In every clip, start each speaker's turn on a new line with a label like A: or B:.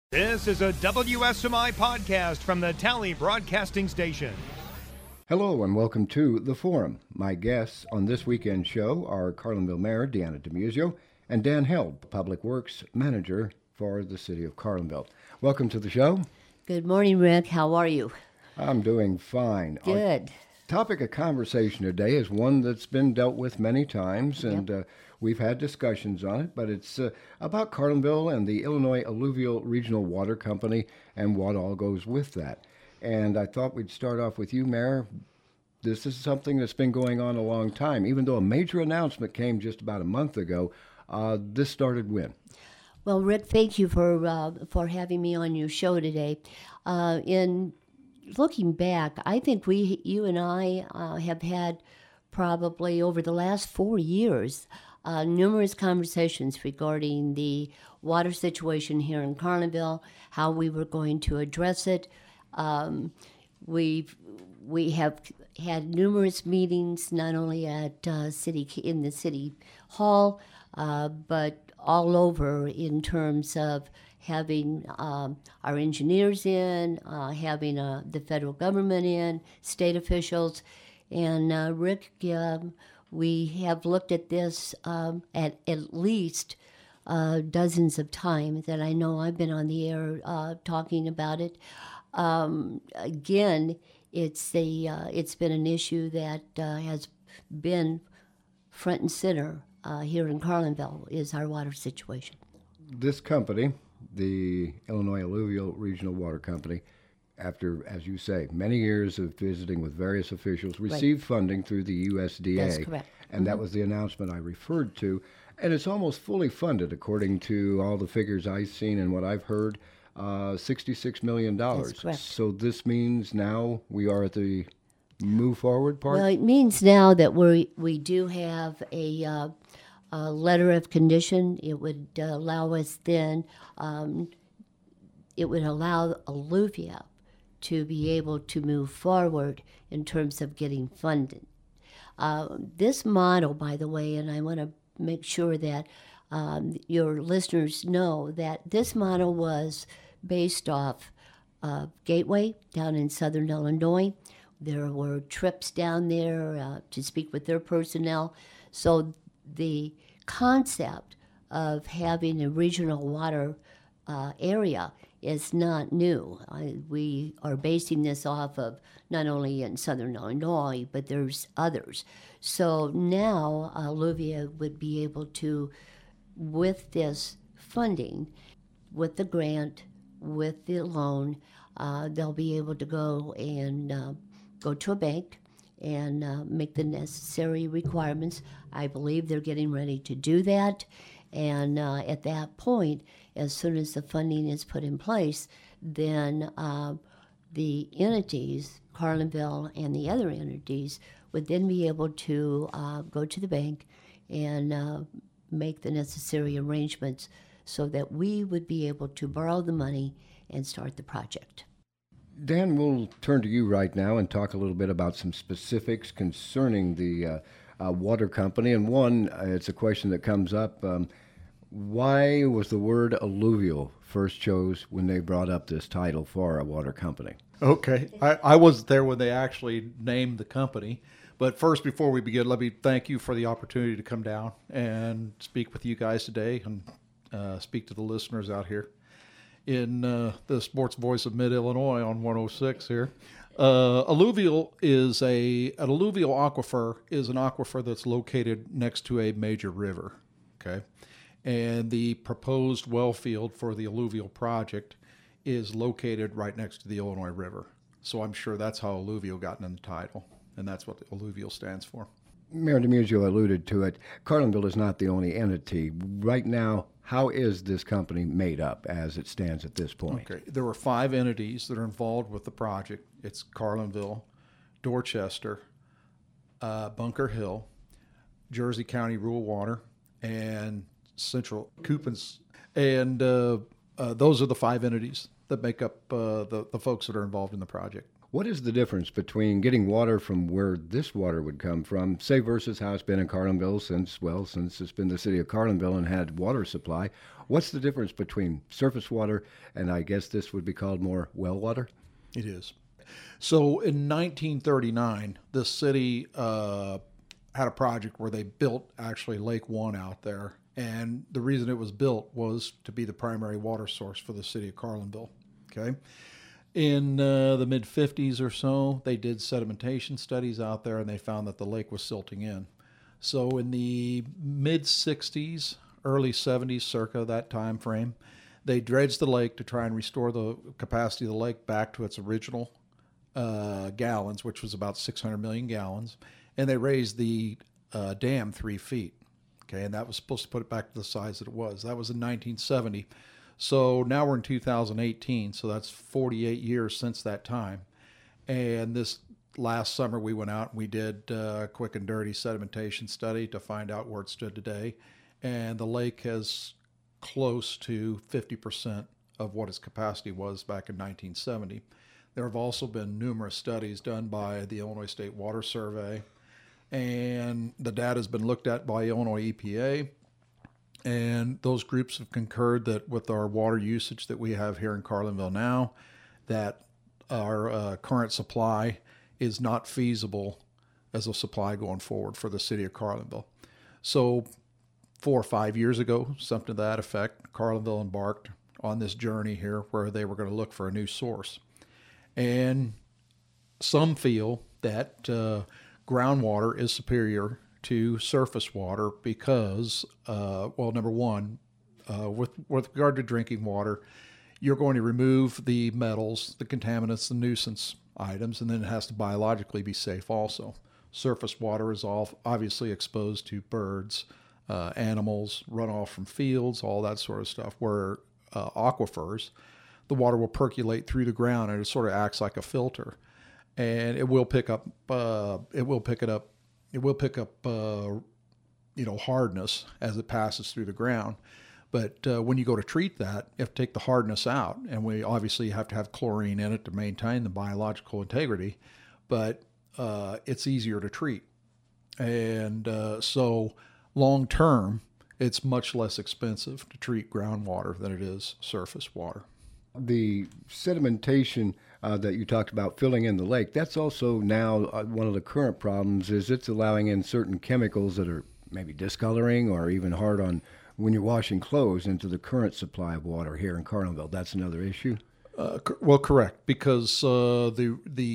A: This is a WSMI podcast from the Tally Broadcasting Station.
B: Hello and welcome to The Forum. My guests on this weekend show are Carlinville Mayor Deanna DiMuzio and Dan Held, Public Works Manager for the City of Carlinville. Welcome to the show.
C: Good morning, Rick. How are you?
B: I'm doing fine.
C: Good.
B: Our topic of conversation today is one that's been dealt with many times, and we've had discussions on it, but it's about Carlinville and the Illinois Alluvial Regional Water Company and what all goes with that. And I thought we'd start off with you, Mayor. This is something that's been going on a long time. Even though a major announcement came just about a month ago, this started when?
C: Well, Rick, thank you for having me on your show today. In looking back, I think you and I have had probably over the last 4 years numerous conversations regarding the water situation here in Carlinville, how we were going to address it. We have had numerous meetings, not only at in the city hall, but all over in terms of having our engineers in, having the federal government in, state officials, and Rick, we have looked at this at least dozens of times, and I know I've been on the air talking about it. Again, it's been an issue that has been front and center here in Carlinville, is our water situation.
B: This company, the Illinois Alluvial Regional Water Company, after, as you say, many years of visiting with various officials, received funding through the USDA.
C: That's correct.
B: And that was the announcement I referred to. And it's almost fully funded, according to all the figures I've seen and what I've heard, $66 million.
C: That's correct.
B: So this means now we are at the move forward part?
C: Well, it means now that we do have a letter of condition. It would allow us then, it would allow Alluvia to be able to move forward in terms of getting funded. This model, by the way, and I want to make sure that your listeners know that this model was based off Gateway down in southern Illinois. There were trips down there to speak with their personnel. So the concept of having a regional water area is not new. We are basing this off of not only in southern Illinois, but there's others. So now Alluvia would be able to, with this funding, with the grant, with the loan, they'll be able to go and go to a bank and make the necessary requirements. I believe they're getting ready to do that. And at that point, as soon as the funding is put in place, then the entities, Carlinville and the other entities, would then be able to go to the bank and make the necessary arrangements so that we would be able to borrow the money and start the project.
B: Dan, we'll turn to you right now and talk a little bit about some specifics concerning the water company. And one, it's a question that comes up. Why was the word alluvial first chose when they brought up this title for a water company?
D: Okay. I wasn't there when they actually named the company. But first, before we begin, let me thank you for the opportunity to come down and speak with you guys today and speak to the listeners out here in the Sports Voice of Mid-Illinois on 106 here. Alluvial is an alluvial aquifer is an aquifer that's located next to a major river, okay? And the proposed well field for the alluvial project is located right next to the Illinois River. So I'm sure that's how alluvial got in the title, and that's what the alluvial stands for.
B: Mayor DiMuzio alluded to it. Carlinville is not the only entity. Right now, how is this company made up as it stands at this point?
D: Okay, there were 5 entities that are involved with the project. It's Carlinville, Dorchester, Bunker Hill, Jersey County Rural Water, and Central Coupons. And those are the 5 entities that make up the folks that are involved in the project.
B: What is the difference between getting water from where this water would come from, say, versus how it's been in Carlinville since it's been the city of Carlinville and had water supply? What's the difference between surface water and I guess this would be called more well water?
D: It is. So in 1939, the city had a project where they built actually Lake One out there. And the reason it was built was to be the primary water source for the city of Carlinville. Okay. In the mid-50s or so, they did sedimentation studies out there, and they found that the lake was silting in. So in the mid-60s, early 70s, circa that time frame, they dredged the lake to try and restore the capacity of the lake back to its original gallons, which was about 600 million gallons, and they raised the dam 3 feet. Okay, and that was supposed to put it back to the size that it was. That was in 1970. So now we're in 2018, so that's 48 years since that time. And this last summer we went out and we did a quick and dirty sedimentation study to find out where it stood today. And the lake has close to 50% of what its capacity was back in 1970. There have also been numerous studies done by the Illinois State Water Survey, and the data has been looked at by Illinois EPA. And those groups have concurred that with our water usage that we have here in Carlinville now, that our current supply is not feasible as a supply going forward for the city of Carlinville. So 4 or 5 years ago, something to that effect, Carlinville embarked on this journey here where they were going to look for a new source. And some feel that groundwater is superior to surface water because, well, number one, with regard to drinking water, you're going to remove the metals, the contaminants, the nuisance items, and then it has to biologically be safe also. Surface water is obviously exposed to birds, animals, runoff from fields, all that sort of stuff, where aquifers, the water will percolate through the ground and it sort of acts like a filter. And it will pick up hardness as it passes through the ground. But when you go to treat that, you have to take the hardness out. And we obviously have to have chlorine in it to maintain the biological integrity. But it's easier to treat. And so long term, it's much less expensive to treat groundwater than it is surface water.
B: The sedimentation that you talked about filling in the lake, that's also now one of the current problems is it's allowing in certain chemicals that are maybe discoloring or even hard on when you're washing clothes into the current supply of water here in Carlinville. That's another issue.
D: Well, correct, because the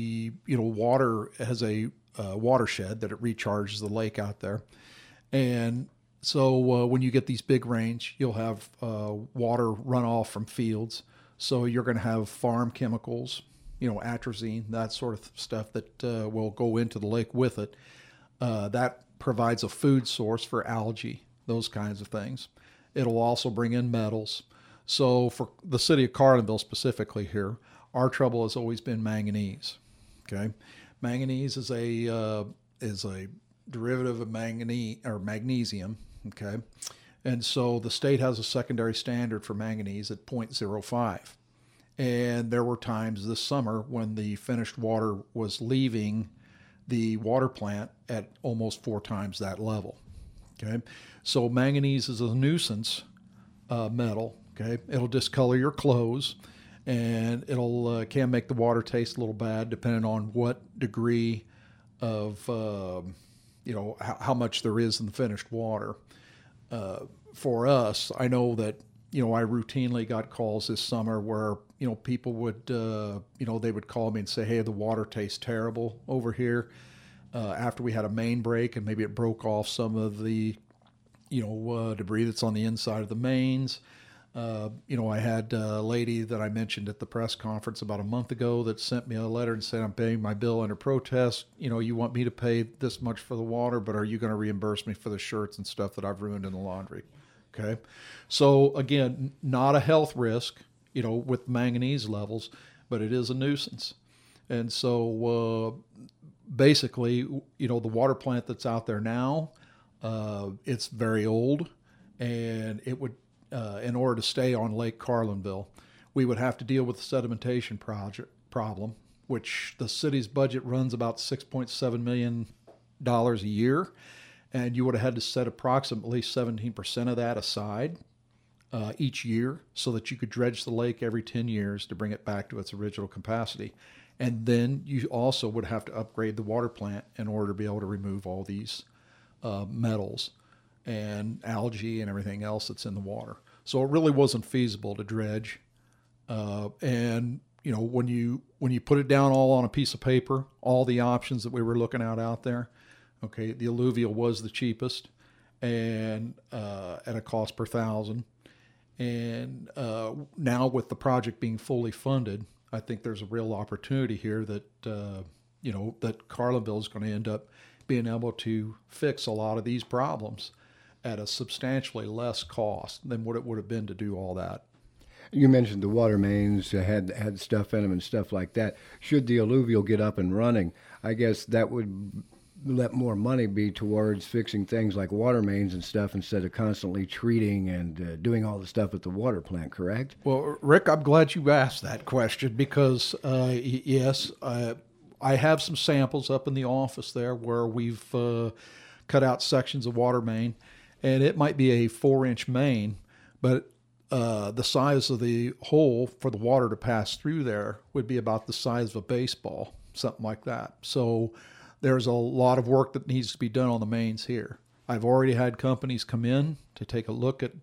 D: water has a watershed that it recharges the lake out there, and so when you get these big rains, you'll have water runoff from fields. So you're going to have farm chemicals, atrazine, that sort of stuff that will go into the lake with it. That provides a food source for algae, those kinds of things. It'll also bring in metals. So for the city of Carlinville specifically here, our trouble has always been manganese. Okay, manganese is a derivative of magnesium. Okay. And so the state has a secondary standard for manganese at 0.05. And there were times this summer when the finished water was leaving the water plant at almost 4 times that level. Okay. So manganese is a nuisance metal. Okay. It'll discolor your clothes and it'll can make the water taste a little bad depending on what degree of, how much there is in the finished water. For us, I know that, I routinely got calls this summer where, people would, they would call me and say, hey, the water tastes terrible over here. After we had a main break and maybe it broke off some of the, debris that's on the inside of the mains. I had a lady that I mentioned at the press conference about a month ago that sent me a letter and said, I'm paying my bill under protest. You want me to pay this much for the water, but are you going to reimburse me for the shirts and stuff that I've ruined in the laundry? Okay. So again, not a health risk, with manganese levels, but it is a nuisance. And so basically, the water plant that's out there now, it's very old and it would in order to stay on Lake Carlinville, we would have to deal with the sedimentation problem, which the city's budget runs about $6.7 million a year, and you would have had to set approximately 17% of that aside each year so that you could dredge the lake every 10 years to bring it back to its original capacity. And then you also would have to upgrade the water plant in order to be able to remove all these metals and algae and everything else that's in the water. So it really wasn't feasible to dredge. And you know, when you put it down all on a piece of paper, all the options that we were looking at out there, okay, the alluvial was the cheapest, and at a cost per thousand. And now with the project being fully funded, I think there's a real opportunity here that that Carlinville is going to end up being able to fix a lot of these problems at a substantially less cost than what it would have been to do all that.
B: You mentioned the water mains had stuff in them and stuff like that. Should the alluvial get up and running, I guess that would let more money be towards fixing things like water mains and stuff instead of constantly treating and doing all the stuff at the water plant, correct?
D: Well, Rick, I'm glad you asked that question because, yes, I have some samples up in the office there where we've cut out sections of water main, and it might be a 4-inch main, but the size of the hole for the water to pass through there would be about the size of a baseball, something like that. So there's a lot of work that needs to be done on the mains here. I've already had companies come in to take a look at,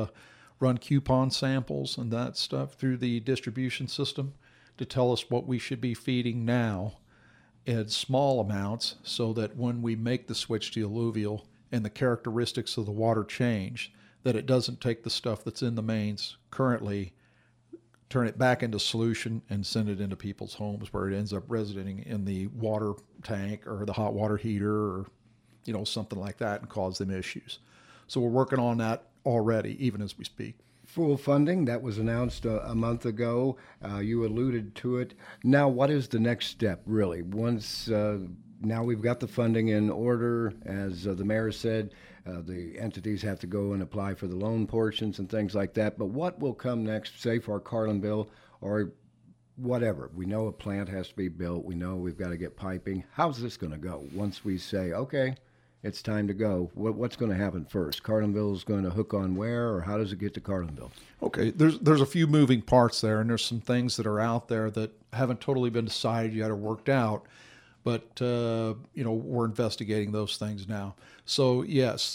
D: run coupon samples and that stuff through the distribution system to tell us what we should be feeding now in small amounts so that when we make the switch to alluvial and the characteristics of the water change, that it doesn't take the stuff that's in the mains currently, turn it back into solution and send it into people's homes where it ends up residing in the water tank or the hot water heater or, something like that and cause them issues. So we're working on that already, even as we speak.
B: Full funding, that was announced a month ago. You alluded to it. Now, what is the next step, really? Once now we've got the funding in order, as the mayor said, the entities have to go and apply for the loan portions and things like that. But what will come next, say for Carlinville or whatever? We know a plant has to be built. We know we've got to get piping. How's this going to go once we say, okay, it's time to go? What's going to happen first? Carlinville is going to hook on where, or how does it get to Carlinville?
D: Okay, there's a few moving parts there, and there's some things that are out there that haven't totally been decided yet or worked out. But, we're investigating those things now. So, yes,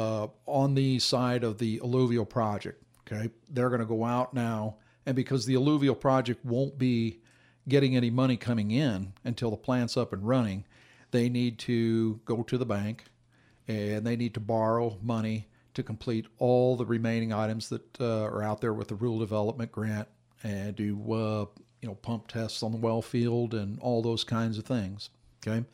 D: on the side of the alluvial project, okay, they're going to go out now. And because the alluvial project won't be getting any money coming in until the plant's up and running, they need to go to the bank and they need to borrow money to complete all the remaining items that are out there with the rural development grant and do pump tests on the well field and all those kinds of things. Okay.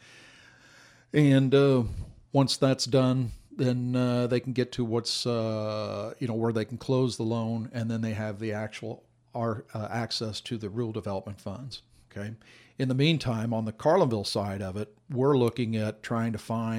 D: And once that's done, then they can get to what's, where they can close the loan, and then they have the actual access to the rural development funds. Okay. In the meantime, on the Carlinville side of it, we're looking at trying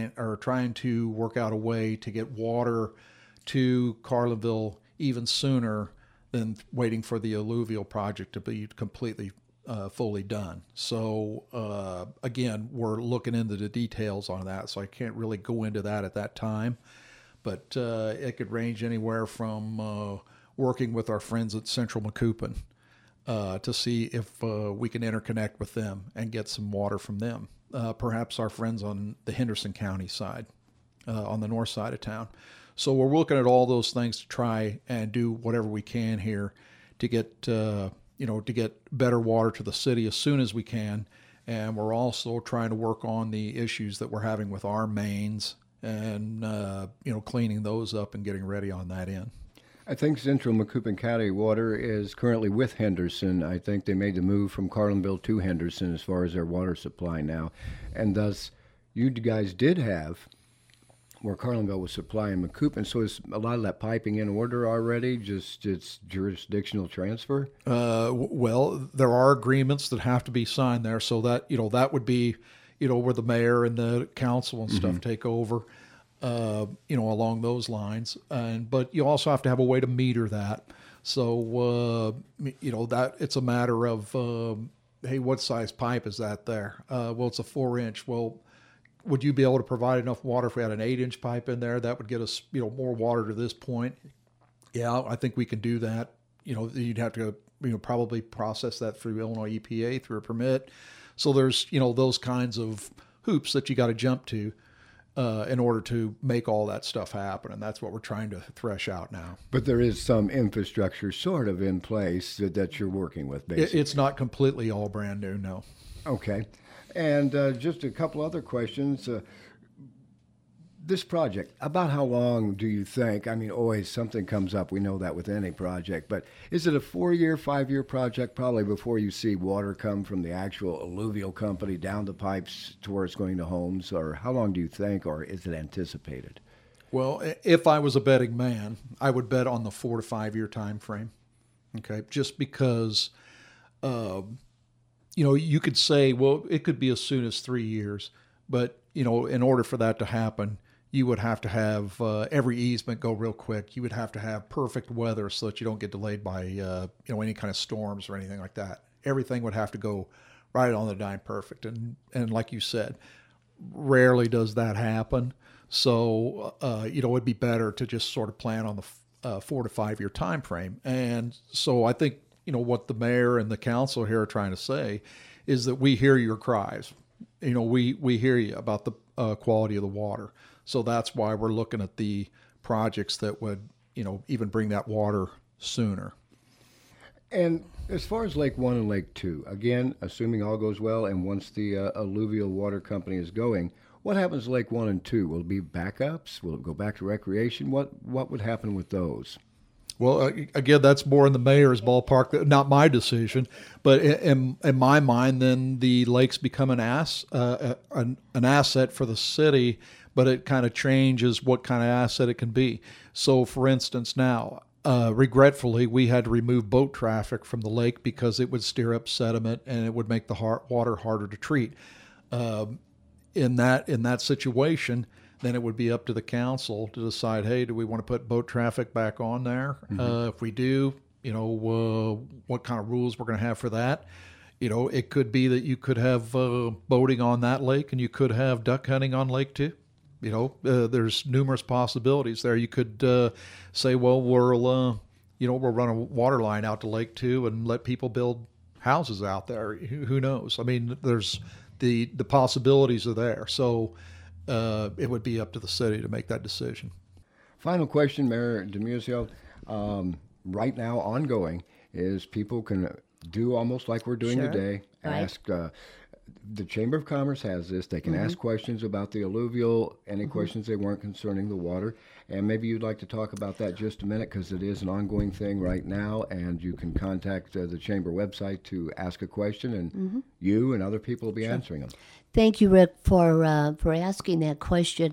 D: to work out a way to get water to Carlinville even sooner than waiting for the alluvial project to be completely fully done. So again, we're looking into the details on that, so I can't really go into that at that time. But it could range anywhere from working with our friends at Central Macoupin to see if we can interconnect with them and get some water from them. Perhaps our friends on the Henderson County side, on the north side of town. So we're looking at all those things to try and do whatever we can here to get to get better water to the city as soon as we can. And we're also trying to work on the issues that we're having with our mains and, cleaning those up and getting ready on that end.
B: I think Central Macoupin County Water is currently with Henderson. I think they made the move from Carlinville to Henderson as far as their water supply now. And thus, you guys did have where Carlinville was supplying Macoupin. So is a lot of that piping in order already, just its jurisdictional transfer?
D: Well, there are agreements that have to be signed there. So that, that would be, where the mayor and the council and stuff take over. along those lines. But you also have to have a way to meter that. So, that it's a matter of, hey, what size pipe is that there? Well, it's a 4-inch. Well, would you be able to provide enough water if we had an 8-inch pipe in there? That would get us, more water to this point. Yeah, I think we can do that. You'd have to, probably process that through Illinois EPA through a permit. So there's, those kinds of hoops that you got to jump to in order to make all that stuff happen. And that's what we're trying to thresh out now.
B: But there is some infrastructure sort of in place that you're working with, basically.
D: It's not completely all brand new, no.
B: Okay. And just a couple other questions. This project, about how long do you think? I mean, always something comes up. We know that with any project. But is it a 4-year, 5-year project probably before you see water come from the actual alluvial company down the pipes to where it's going to homes? Or how long do you think, or is it anticipated?
D: Well, if I was a betting man, I would bet on the 4 to 5 year time frame. Okay, just because, you could say, well, it could be as soon as 3 years. But, in order for that to happen, you would have to have every easement go real quick. You would have to have perfect weather so that you don't get delayed by any kind of storms or anything like that. Everything would have to go right on the dime perfect. And like you said, rarely does that happen. So it'd be better to just sort of plan on the 4 to 5 year time frame. And so I think what the mayor and the council here are trying to say is that we hear your cries. We hear you about the quality of the water. So that's why we're looking at the projects that would, even bring that water sooner.
B: And as far as Lake 1 and Lake 2, again, assuming all goes well and once the alluvial water company is going, what happens to Lake 1 and 2? Will it be backups? Will it go back to recreation? What would happen with those?
D: Well, again, that's more in the mayor's ballpark, not my decision. But in my mind, then the lakes become an asset for the city, but it kind of changes what kind of asset it can be. So, for instance, now, regretfully, we had to remove boat traffic from the lake because it would stir up sediment and it would make the water harder to treat. In that situation, then it would be up to the council to decide, hey, do we want to put boat traffic back on there? Mm-hmm. If we do, what kind of rules we're going to have for that? It could be that you could have boating on that lake and you could have duck hunting on Lake 2. There's numerous possibilities there. You could say, well, we'll run a water line out to Lake 2 and let people build houses out there. Who knows? I mean, there's the possibilities are there. So it would be up to the city to make that decision.
B: Final question, Mayor DiMuzio. Right now, ongoing, is people can do almost like we're doing today. Right. Ask. The Chamber of Commerce has this. They can ask questions about the alluvial, any questions they weren't concerning the water. And maybe you'd like to talk about that just a minute because it is an ongoing thing right now. And you can contact the Chamber website to ask a question, and you and other people will be answering them.
C: Thank you, Rick, for asking that question.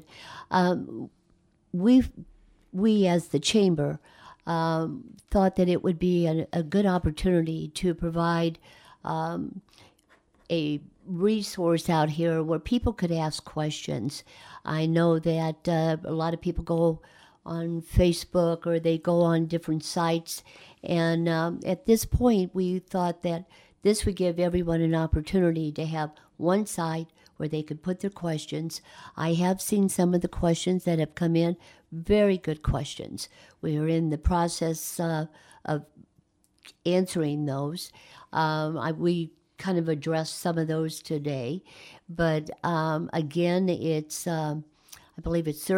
C: We as the Chamber thought that it would be a good opportunity to provide a resource out here where people could ask questions. I know that a lot of people go on Facebook or they go on different sites, and at this point we thought that this would give everyone an opportunity to have one site where they could put their questions. I have seen some of the questions that have come in, very good questions. We are in the process of answering those. We kind of addressed some of those today, but again, it's I believe it's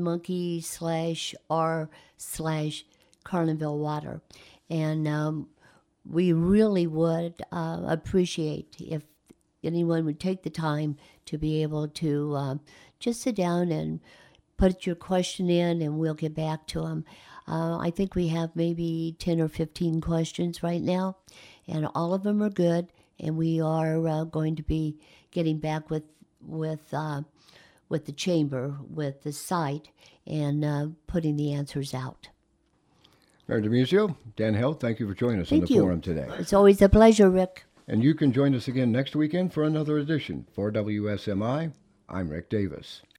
C: SurveyMonkey/r/Carlinville Water, and we really would appreciate if anyone would take the time to be able to just sit down and put your question in, and we'll get back to them. I think we have maybe 10 or 15 questions right now, and all of them are good. And we are going to be getting back with the Chamber, with the site, and putting the answers out.
B: Mayor DiMuzio, Dan Held, thank you for joining us on the forum today.
C: It's always a pleasure, Rick.
B: And you can join us again next weekend for another edition. For WSMI, I'm Rick Davis.